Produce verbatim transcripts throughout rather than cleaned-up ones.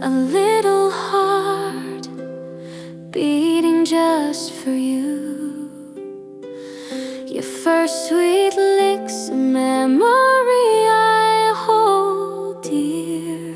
a little heart beating just for you. Your first sweet lick's a memory I hold dear,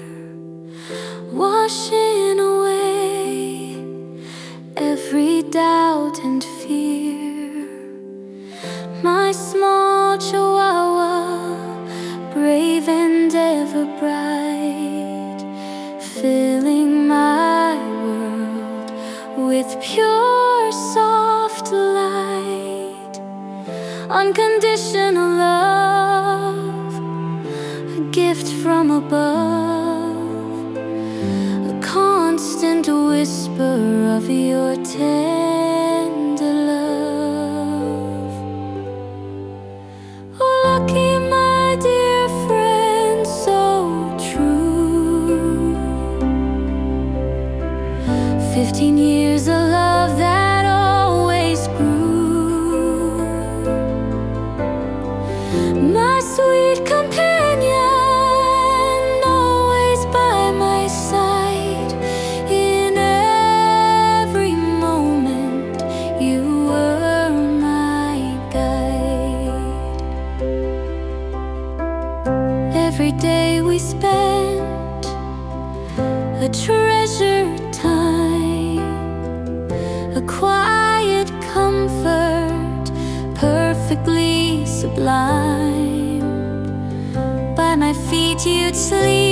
washing away every doubt and fear. My small chihuahua, brave and ever bright, filling my world with pure soft light. Unconditional love, a gift from above, a constant whisper of your tender love. Oh, lucky my dear friend, so true. Fifteen years of love that always grew. My sweet companion, always by my side. In every moment you were my guide. Every day we spent a treasured time, a quiet comfort perfectly sublime. By my feet you'd sleep